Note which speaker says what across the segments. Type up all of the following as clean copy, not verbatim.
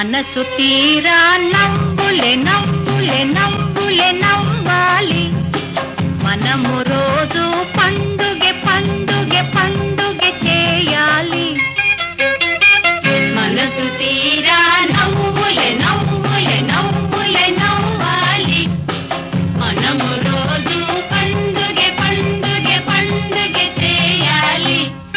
Speaker 1: మనసు తీరా నవ్వులే నవ్వులే నవ్వులే నవ్వాలి. మనము రోజు పండుగ పండుగ పండుగ చేయాలి. మనసు తీరా నవ్వులే నవ్వులే నవ్వులే నవ్వాలి. మనము రోజు పండుగ పండుగ పండుగ చేయాలి.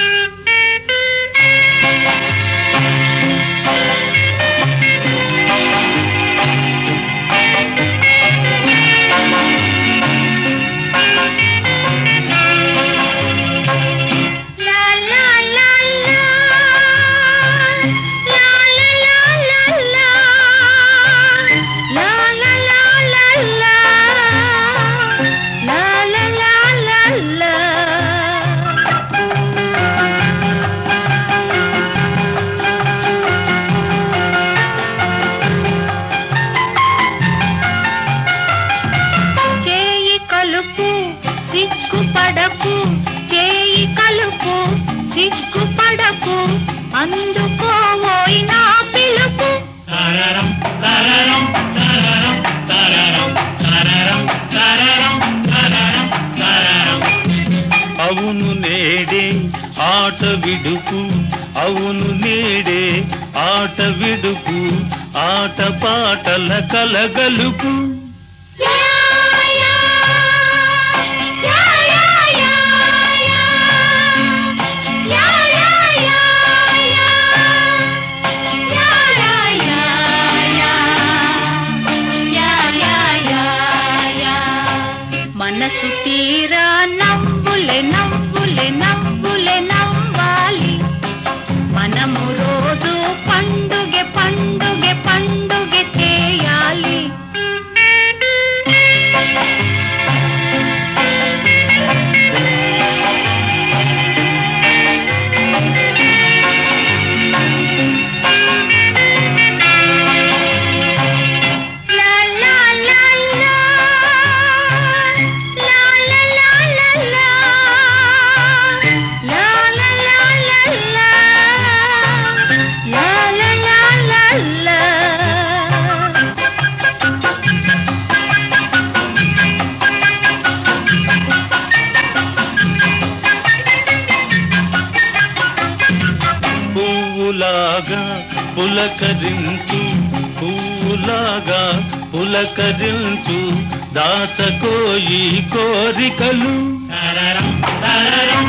Speaker 1: సిగ్గుపడకు చేయి కలుపు సిగ్గుపడకు అందుకోవోయ్ నా పిలుపు.
Speaker 2: తరరం తరరం తరరం తరరం తరరం తరరం తరరం తరరం. అవును నేడే ఆట విడుపు, అవును నేడే ఆట విడుపు, ఆట పాటల కలగలుపు.
Speaker 1: మనసు తీరా నవ్వులే నవ్వులే నవ్వులే నవ్వాలి. మనము రోజు పండుగ పండుగ పండుగ చేయాలి.
Speaker 2: పువ్వులాగా పులకరించు, పువ్వులాగా పులకరించు, దాచకోయి కోరికలు. తరరం తరరం